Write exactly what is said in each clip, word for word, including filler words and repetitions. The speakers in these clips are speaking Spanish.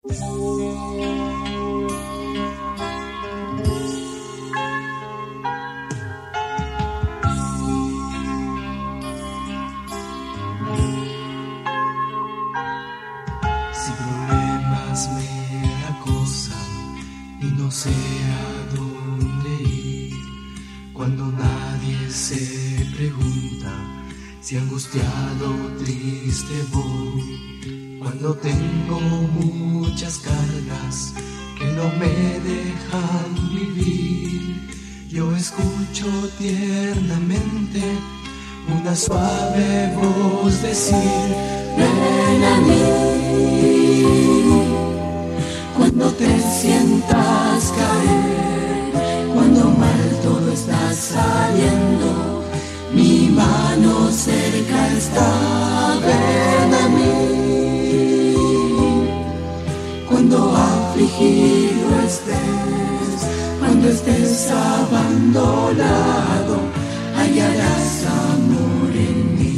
Si problemas me acosan y no sé a dónde ir, cuando nadie se pregunta si angustiado o triste voy, cuando tengo muchas cargas que no me dejan vivir, yo escucho tiernamente una suave voz decir: ven a mí. Cuando te sientas caer, cuando mal todo está saliendo, mi mano cerca está. Ven a mí. Cuando afligido estés, cuando estés abandonado, hallarás amor en mí.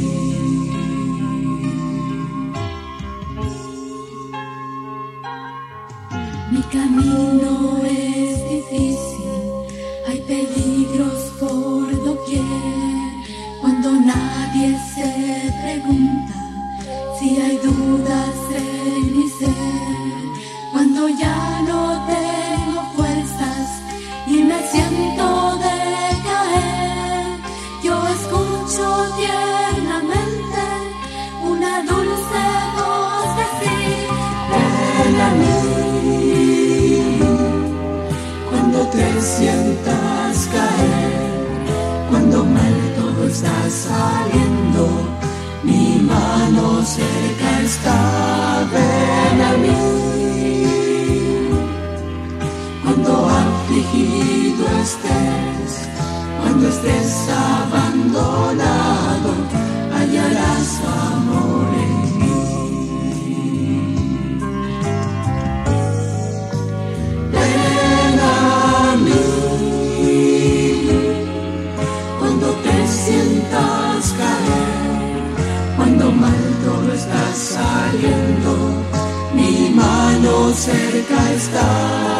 Mi camino es difícil, hay peligros por doquier, cuando nadie se pregunta si hay dudas en mi ser, cuando ya no tengo fuerzas y me siento decaer, yo escucho tiernamente una dulce voz decir: ven a mí. Cuando te sientas caer, cuando mal todo está saliendo, mi mano cerca está. Ven a mí. Cuando afligido estés, cuando estés abandonado, hallarás amor en mí. Ven a mí. Cuando te sientas caer, cuando mal todo está saliendo, mi mano cerca está.